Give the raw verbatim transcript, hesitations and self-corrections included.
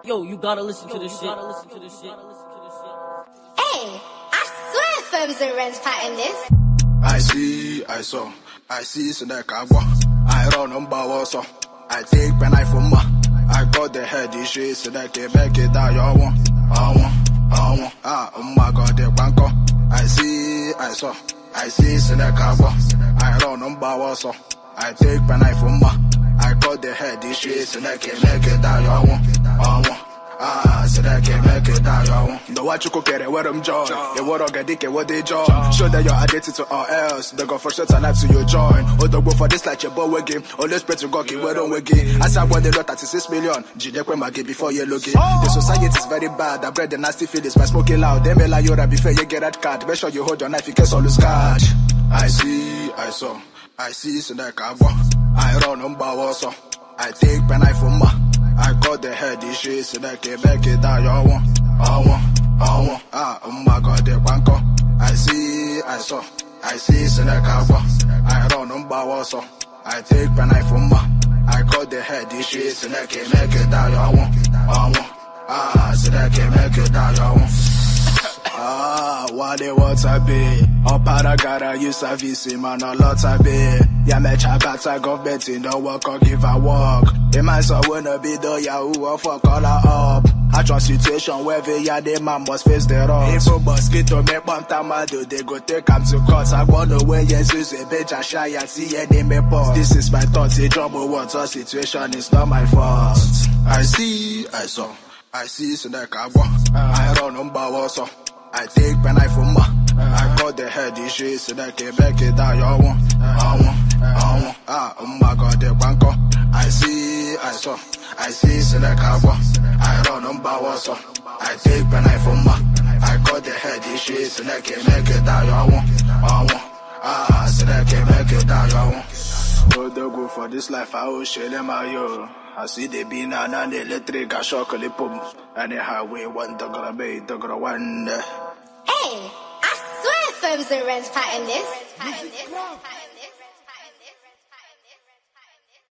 Yo, you gotta listen to this shit. Gotta listen to this shit. Hey, I swear firms and rents pattern this. I see, I saw, I see, so that I walk. I run on bow so I take pen I for ma. I got the head issue, so that I make it down your one. I want, I want, ah, oh my god, the banco. I see, I saw, I see, so that I walk. I run on bow so I take pen I for ma. I got the head issue, so that I make it down your one. I want. Ah, so that I can make it down, y'all. No, what you could get it, what I'm joy. You what I get it, what they joy. Show that you're addicted to all else. They go for shots and life to your join. Oh, don't go for this like your boy game. Always spread to go, keep where don't we get. As I want the lot thirty-six million. G D Q my get before you look it. The society is very bad. I bred the nasty feelings by smoking loud. They may lie you before you get that card. Make sure you hold your knife, you can always catch. I see, I saw, I see, so that I walk. I run on bow so I take pen I for ma. I got the head issue, so that I can make it down your one. I want, I want, ah, oh my god, the banco. I see, I saw, I see, so that I walk. I run on bow so I take pen I for ma. I got the head issue, so that I can make it down your one. I want, ah, so that I can make it down your one. Ah, what they want to be. Oh, paragara, you service, man, a lot to be. Yeah, me chabata government in the work or give a walk. The man so wanna be the yahoo or fuck all up. I trust situation where the yeah, the man must face the rocks. If a mosquito make one tamado, they go take him to court. I wanna way yes, use a bitch, I shy and see any me boss. This is my thoughts, a trouble what our situation is not my fault. I see, I saw, I see, so that I walk. I run on bow so I take pen I for ma. I got the head issue, so that I can make it down your one. I want, I want, ah, oh my god, the banco. I see, I saw, I see, so that I walk. I run on bow so I take pen I for ma. I got the head issue, so that I can make it down your one. I want, ah, so that I can make it down your one. Oh, they go for this life, I will share them out, yo. I see the bean and the electric, I shock a pum. And the highway, one dog, bay, dog, one. Hey, I swear firms and rents pattern this.